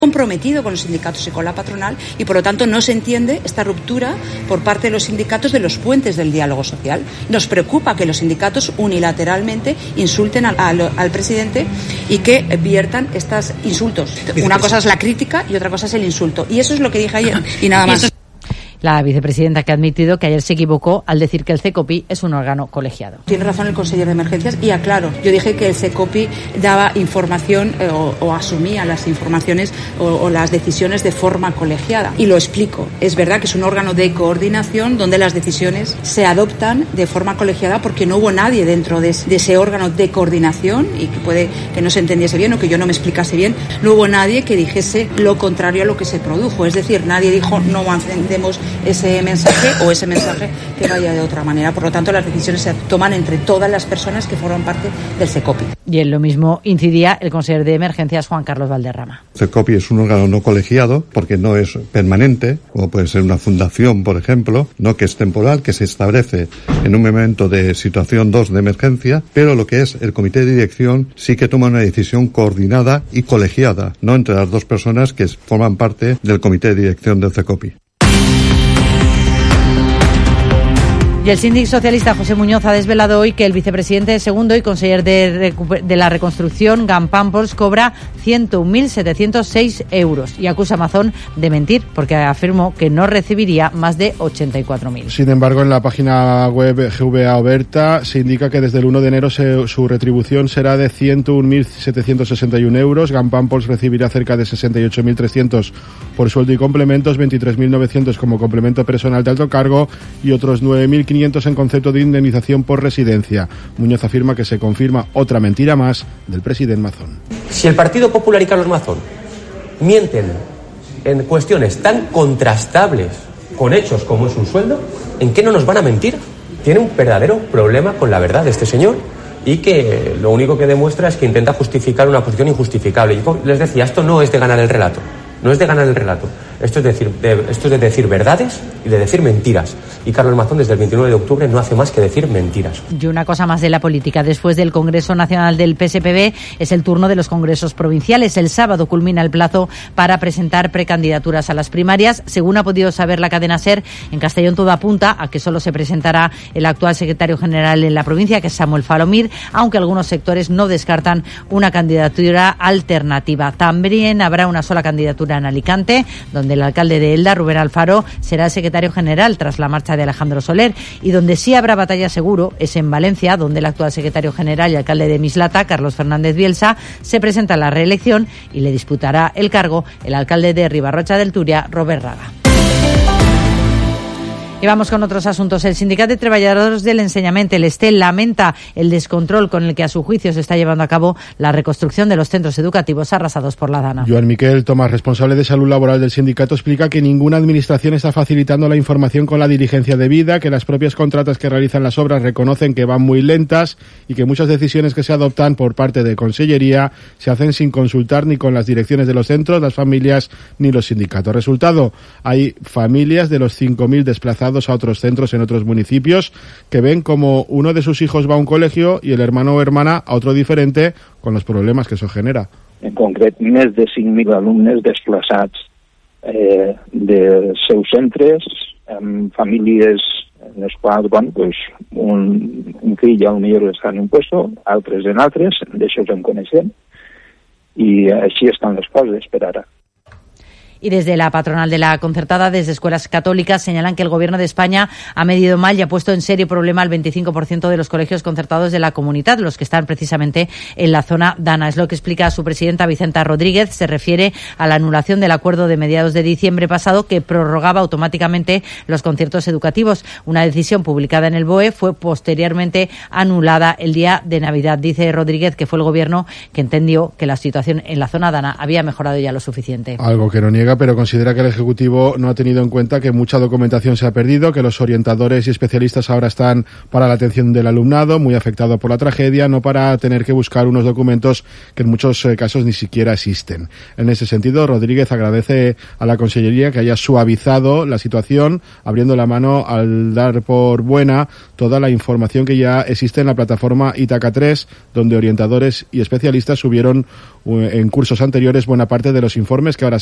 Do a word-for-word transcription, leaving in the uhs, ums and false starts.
comprometido con los sindicatos y con la patronal y por lo tanto no se entiende esta ruptura por parte de los sindicatos de los puentes del diálogo social. Nos preocupa que los sindicatos unilateralmente insulten al, al, al presidente y que viertan estos insultos. Una cosa es la crítica y otra cosa es el insulto. Y eso es lo que dije ayer y nada más. La vicepresidenta, que ha admitido que ayer se equivocó al decir que el CECOPI es un órgano colegiado. Tiene razón el consejero de Emergencias y aclaro, yo dije que el CECOPI daba información eh, o, o asumía las informaciones o, o las decisiones de forma colegiada. Y lo explico. Es verdad que es un órgano de coordinación donde las decisiones se adoptan de forma colegiada porque no hubo nadie dentro de, de ese órgano de coordinación y que puede que no se entendiese bien o que yo no me explicase bien. No hubo nadie que dijese lo contrario a lo que se produjo. Es decir, nadie dijo no hacemos ese mensaje o ese mensaje que vaya de otra manera. Por lo tanto, las decisiones se toman entre todas las personas que forman parte del CECOPI. Y en lo mismo incidía el consejero de Emergencias, Juan Carlos Valderrama. El CECOPI es un órgano no colegiado porque no es permanente, como puede ser una fundación, por ejemplo, no, que es temporal, que se establece en un momento de situación dos de emergencia, pero lo que es el comité de dirección sí que toma una decisión coordinada y colegiada, no entre las dos personas que forman parte del comité de dirección del CECOPI. Y el síndic socialista José Muñoz ha desvelado hoy que el vicepresidente segundo y conseller de, de la reconstrucción, Gan Pampors, cobra ciento un mil setecientos seis euros y acusa a Mazón de mentir porque afirmó que no recibiría más de ochenta y cuatro mil. Sin embargo, en la página web G V A Oberta se indica que desde el uno de enero se, su retribución será de ciento un mil setecientos sesenta y uno euros. Gan Pampors recibirá cerca de sesenta y ocho mil trescientos por sueldo y complementos, veintitrés mil novecientos como complemento personal de alto cargo y otros nueve mil quinientos en concepto de indemnización por residencia. Muñoz afirma que se confirma otra mentira más del presidente Mazón. Si el Partido Popular y Carlos Mazón mienten en cuestiones tan contrastables con hechos como es un sueldo, ¿en qué no nos van a mentir? Tiene un verdadero problema con la verdad de este señor y que lo único que demuestra es que intenta justificar una posición injustificable. Yo les decía, esto no es de ganar el relato, no es de ganar el relato. Esto es, decir, de, esto es de decir verdades y de decir mentiras. Y Carlos Mazón desde el veintinueve de octubre no hace más que decir mentiras. Y una cosa más de la política. Después del Congreso Nacional del P S P B es el turno de los congresos provinciales. El sábado culmina el plazo para presentar precandidaturas a las primarias. Según ha podido saber la cadena SER, en Castellón todo apunta a que solo se presentará el actual secretario general en la provincia, que es Samuel Falomir, aunque algunos sectores no descartan una candidatura alternativa. También habrá una sola candidatura en Alicante, donde el alcalde de Elda, Rubén Alfaro, será el secretario general tras la marcha de Alejandro Soler, y donde sí habrá batalla seguro es en Valencia, donde el actual secretario general y alcalde de Mislata, Carlos Fernández Bielsa, se presenta a la reelección y le disputará el cargo el alcalde de Ribarrocha del Turia, Robert Raga. Y vamos con otros asuntos. El Sindicat de Treballadors del Ensenyament, el ESTEL, lamenta el descontrol con el que a su juicio se está llevando a cabo la reconstrucción de los centros educativos arrasados por la Dana. Joan Miquel Tomás, responsable de salud laboral del sindicato, explica que ninguna administración está facilitando la información con la diligencia debida, que las propias contratas que realizan las obras reconocen que van muy lentas y que muchas decisiones que se adoptan por parte de Consellería se hacen sin consultar ni con las direcciones de los centros, las familias ni los sindicatos. Resultado, hay familias de los cinco mil desplazados a otros centros en otros municipios que ven como uno de sus hijos va a un colegio y el hermano o hermana a otro diferente, con los problemas que eso genera. En concret, més de cinc mil alumnes desplaçats eh, dels seus centres, amb famílies en les quals, bueno, pues, un, un fill potser està en un puesto, altres en altres, d'això en coneixem, i així estan les coses per ara. Y desde la patronal de la concertada, desde escuelas católicas, señalan que el Gobierno de España ha medido mal y ha puesto en serio problema al veinticinco por ciento de los colegios concertados de la comunidad, los que están precisamente en la zona Dana. Es lo que explica su presidenta Vicenta Rodríguez. Se refiere a la anulación del acuerdo de mediados de diciembre pasado que prorrogaba automáticamente los conciertos educativos. Una decisión publicada en el B O E fue posteriormente anulada el día de Navidad. Dice Rodríguez que fue el Gobierno que entendió que la situación en la zona Dana había mejorado ya lo suficiente. Algo que no niega Oiga, pero considera que el Ejecutivo no ha tenido en cuenta que mucha documentación se ha perdido, que los orientadores y especialistas ahora están para la atención del alumnado, muy afectado por la tragedia, no para tener que buscar unos documentos que en muchos eh, casos ni siquiera existen. En ese sentido, Rodríguez agradece a la Consellería que haya suavizado la situación, abriendo la mano al dar por buena toda la información que ya existe en la plataforma Ítaca tres, donde orientadores y especialistas subieron uh, en cursos anteriores buena parte de los informes que ahora